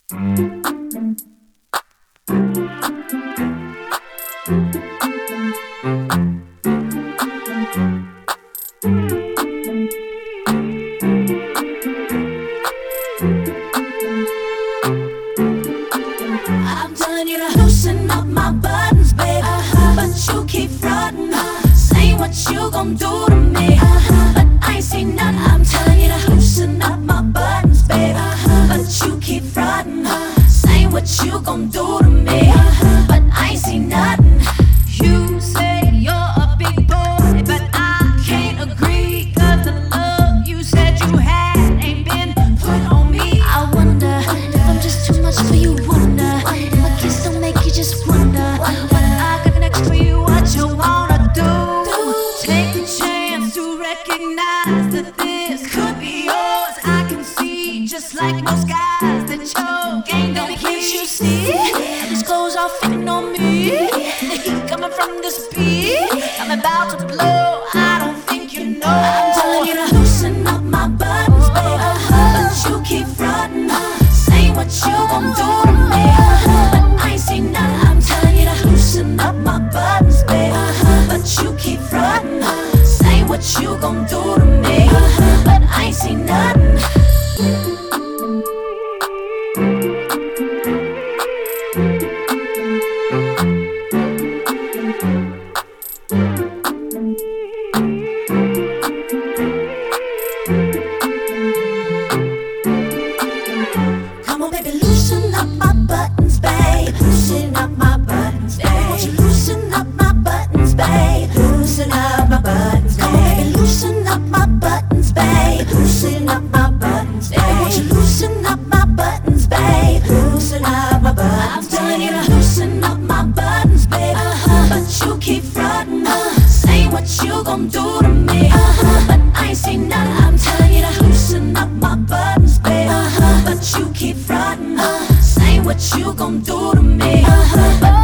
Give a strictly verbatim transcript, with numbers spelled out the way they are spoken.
I'm telling you to loosen up my buttons, babe. Uh-huh. But you keep frontin', uh, saying what you gon' do to me. Uh-huh. But I ain't seen none. I'm telling you to loosen up my buttons, babe. Uh-huh. But you keep frontin', uh, saying what you gon' do to me. Uh-huh. But I ain't seen nothing. You say you're a big boy, but I can't agree. Cause the love you said you had ain't been put on me. I wonder if I'm just too much for you. Wonder if my kiss don't make you just wonder what I got next for you, what you wanna do. Take a chance to recognize that this could be yours. I can see, just like most guys, that your game don't hit. You see, these clothes are fitting on me, the heat coming from this beat. I'm about to blow, I don't think you know. I'm telling you to loosen up my buttons, babe. Uh-huh. But you keep frontin', uh, saying what you gon' do to me. Uh-huh. But I ain't seen none. I'm telling you to loosen up my buttons, babe. Uh-huh. But you keep frontin', uh, saying what you gon' do to me. Uh-huh. But I ain't seen nothing. Come on, baby, loosen up my buttons, babe. Loosen up my buttons, babe. Won't you loosen up my buttons, babe? Loosen up my buttons, babe. Come on, baby, loosen up my buttons, babe. Loosen up my buttons, babe. Won't you loosen up my buttons, babe? Loosen up my buttons. I'm telling you to loosen up my buttons, babe. Uh-huh. But you keep frontin', uh, saying what you gon' do to me. Uh-huh. But I ain't seen none. I'm telling you to loosen up my buttons, babe. Uh-huh. But you keep frontin', uh, saying what you gon' do to me. Uh-huh. But